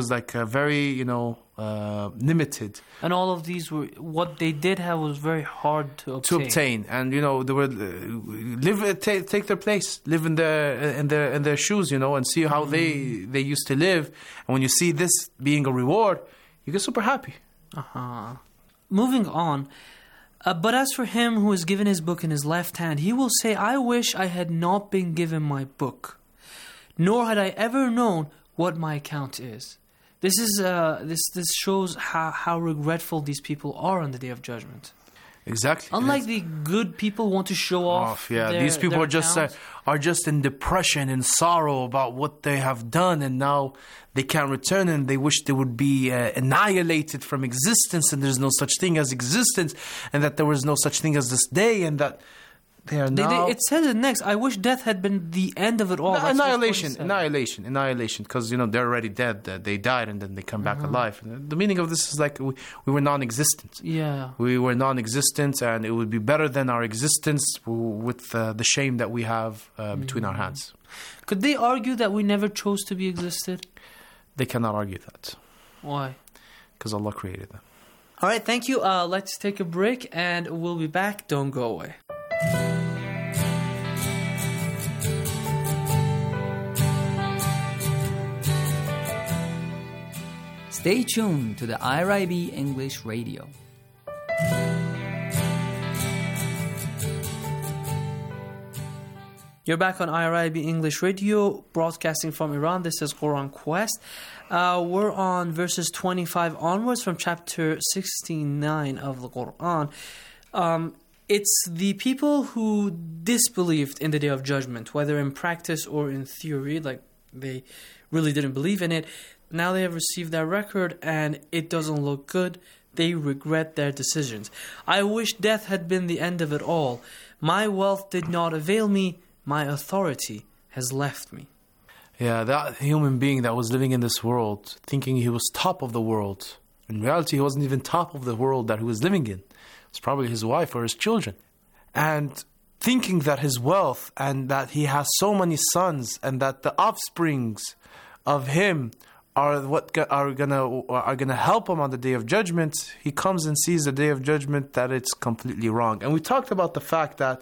limited. And all of these what they did have was very hard to obtain. And they would take their place, live in their shoes, and see how they used to live. And when you see this being a reward, you get super happy. Moving on. But as for him who is given his book in his left hand, he will say, I wish I had not been given my book, nor had I ever known what my account is. This shows how regretful these people are on the Day of Judgment. Exactly. Unlike the good people who want to show off. These people are just in depression and sorrow about what they have done, and now they can't return, and they wish they would be annihilated from existence, and there's no such thing as existence, and that there was no such thing as this day, and that they are now... It says it next. I wish death had been the end of it all. Annihilation, because they're already dead. They died and then they come back alive. The meaning of this is we were non-existent. Yeah, we were non-existent, and it would be better than our existence with the shame that we have between our hands. Could they argue that we never chose to be existed? They cannot argue that. Why? Because Allah created them. All right, thank you. Let's take a break, and we'll be back. Don't go away. Stay tuned to the IRIB English Radio. You're back on IRIB English Radio, broadcasting from Iran. This is Quran Quest. We're on verses 25 onwards from chapter 69 of the Quran. It's the people who disbelieved in the Day of Judgment, whether in practice or in theory, like they really didn't believe in it. Now they have received their record and it doesn't look good. They regret their decisions. I wish death had been the end of it all. My wealth did not avail me. My authority has left me. Yeah, that human being that was living in this world, thinking he was top of the world. In reality, he wasn't even top of the world that he was living in. It's probably his wife or his children. And thinking that his wealth and that he has so many sons and that the offsprings of him are what are gonna help him on the Day of Judgment, he comes and sees the Day of Judgment that it's completely wrong. And we talked about the fact that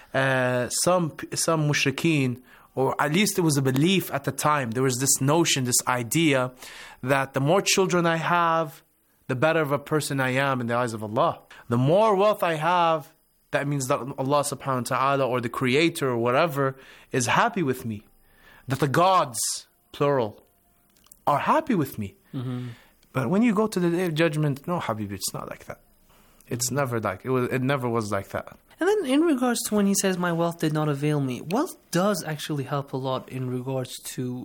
some mushrikeen, or at least it was a belief at the time, there was this notion, this idea that the more children I have, the better of a person I am in the eyes of Allah. The more wealth I have, that means that Allah subhanahu wa ta'ala or the creator or whatever is happy with me. That the gods, plural, are happy with me. Mm-hmm. But when you go to the Day of Judgment, no, Habibi, it's not like that. It's never like, it never was like that. And then in regards to when he says, my wealth did not avail me, wealth does actually help a lot in regards to,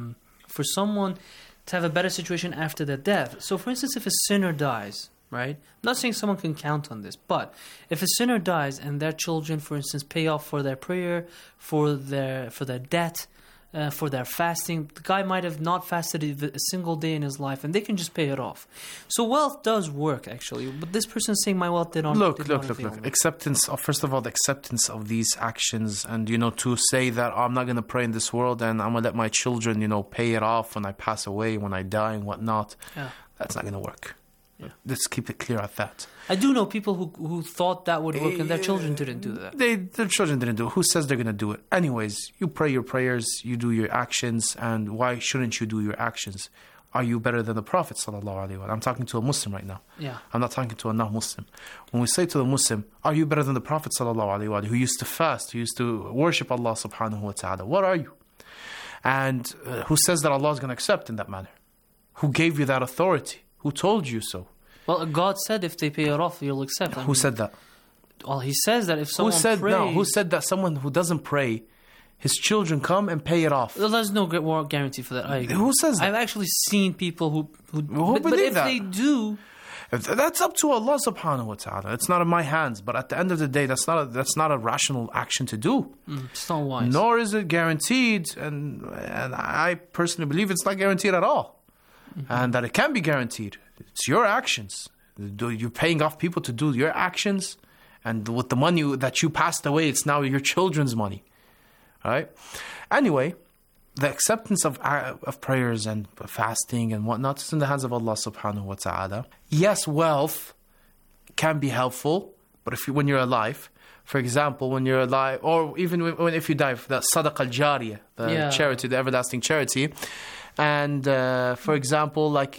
for someone to have a better situation after their death. So for instance, if a sinner dies, right? I'm not saying someone can count on this, but if a sinner dies and their children, for instance, pay off for their prayer, for their debt, for their fasting, the guy might have not fasted a single day in his life, and they can just pay it off. So wealth does work, actually. But this person is saying, my wealth did not. Look. Acceptance. First of all, the acceptance of these actions, and to say that I'm not going to pray in this world, and I'm going to let my children, pay it off when I pass away, when I die, and whatnot. Yeah. That's not going to work. Yeah. Let's keep it clear at that. I do know people who thought that would work and their children didn't do that. Their children didn't do it. Who says they're going to do it? Anyways, you pray your prayers, you do your actions, and why shouldn't you do your actions? Are you better than the Prophet sallallahu alaihi wasallam? I'm talking to a Muslim right now. Yeah. I'm not talking to a non-Muslim. When we say to the Muslim, are you better than the Prophet sallallahu alaihi wasallam, who used to fast, who used to worship Allah subhanahu wa ta'ala? What are you? And who says that Allah is going to accept in that manner? Who gave you that authority? Who told you so? Well, God said if they pay it off, you'll accept. Who said that? Well, He says that if someone prays... Who said that someone who doesn't pray, his children come and pay it off? Well, there's no guarantee for that. I agree. Who says that? I've actually seen people who but if they do... That's up to Allah subhanahu wa ta'ala. It's not in my hands. But at the end of the day, that's not a rational action to do. It's not wise. Nor is it guaranteed. And I personally believe it's not guaranteed at all. Mm-hmm. And that it can be guaranteed. It's your actions. You're paying off people to do your actions. And with the money that you passed away, it's now your children's money. All right? Anyway, the acceptance of prayers and fasting and whatnot is in the hands of Allah subhanahu wa ta'ala. Yes, wealth can be helpful, but when you're alive, for example, when you're alive, or even if you die, the sadaqah al-jariyah, the charity, the everlasting charity. And for example, like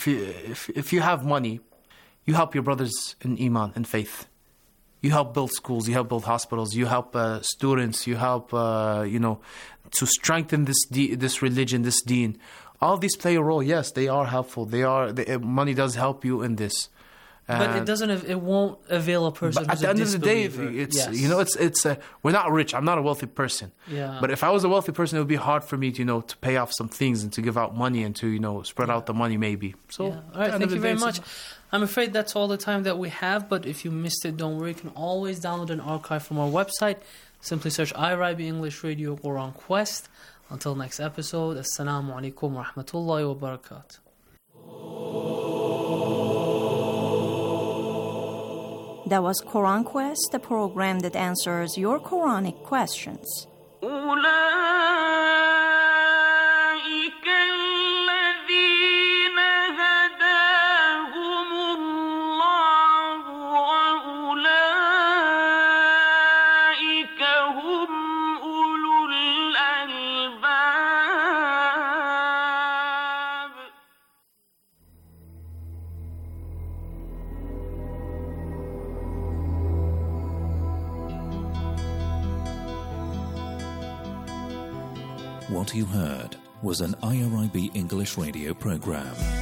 if you have money, you help your brothers in iman and faith. You help build schools, you help build hospitals, you help students, you help to strengthen this religion, this deen. All these play a role. Yes, they are helpful. Money does help you in this. But it won't avail a person. But at the end of the day, it's we're not rich. I'm not a wealthy person. Yeah. But if I was a wealthy person, it would be hard for me to pay off some things and to give out money and to spread out the money maybe. So all right, thank you very much. I'm afraid that's all the time that we have. But if you missed it, don't worry. You can always download an archive from our website. Simply search IRIB English Radio Quran Quest. Until next episode, Assalamu alaikum wa rahmatullahi wa barakatuh. That was Quran Quest, the program that answers your Quranic questions. What you heard was an IRIB English radio program.